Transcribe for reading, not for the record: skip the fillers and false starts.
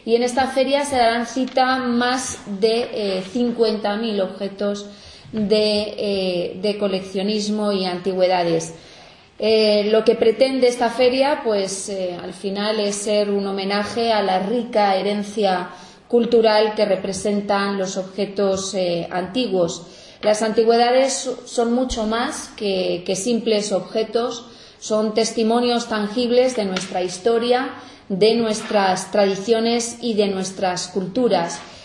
y en esta feria se darán cita más de 50.000 objetos de coleccionismo y antigüedades. Lo que pretende esta feria, pues al final, es ser un homenaje a la rica herencia cultural que representan los objetos antiguos. Las antigüedades son mucho más que simples objetos, son testimonios tangibles de nuestra historia, de nuestras tradiciones y de nuestras culturas.